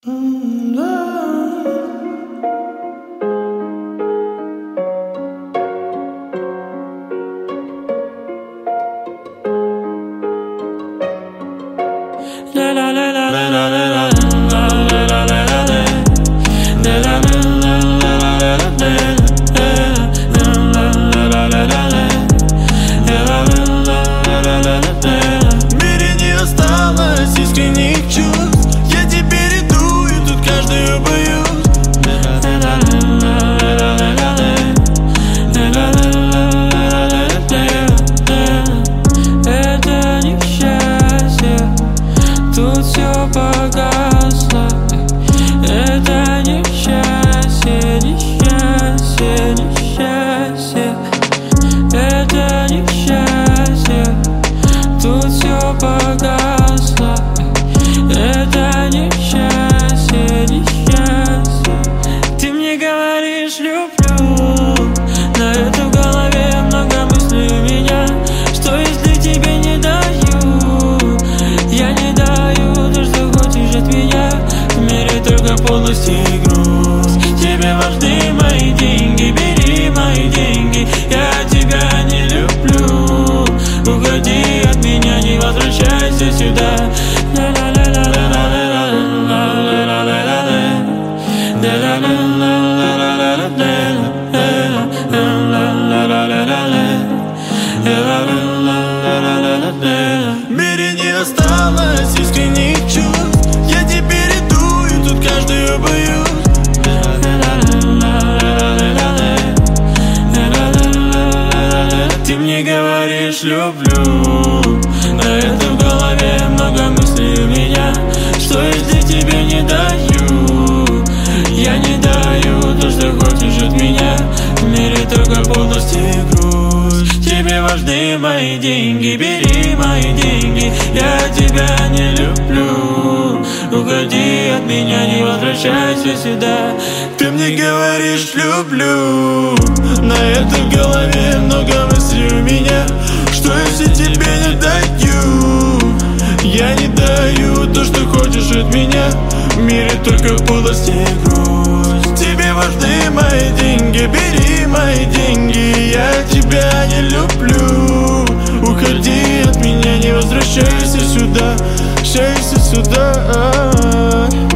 мире не осталось искренних чувств. Я теперь иду, и тут каждую боюсь. Это несчастье, тут все погасло. Это несчастье, несчастье, несчастье. Это несчастье, тут все погасло. Это несчастье, несчастье. Ты мне говоришь люблю, но это в голове много мыслей у меня. Что если тебе не даю? Я не даю то, что хочешь от меня. В мире только полность и грусть. Тебе важны мои деньги, бери мои деньги. Я тебя не люблю. Уходи от меня, не возвращайся сюда. В мире не осталось искренних чувств. Я теперь иду, и тут каждую боюсь. Ты мне говоришь люблю, но это в голове много мыслей у меня. Что если тебе не даю? Я не даю то, что хочешь от меня. В мире только полность и грусть. Тебе важны мои деньги, бери мои деньги. Я тебя не люблю. Уходи от меня, не возвращайся сюда. Ты мне говоришь люблю, на это в голове много мыслей у меня. Что если тебе не даю? Я не даю то, что хочешь от меня. В мире только подлость и грусть. Тебе важны мои деньги, бери мои деньги. Я тебя не люблю. Уходи от меня, не возвращайся сюда. Возвращайся сюда.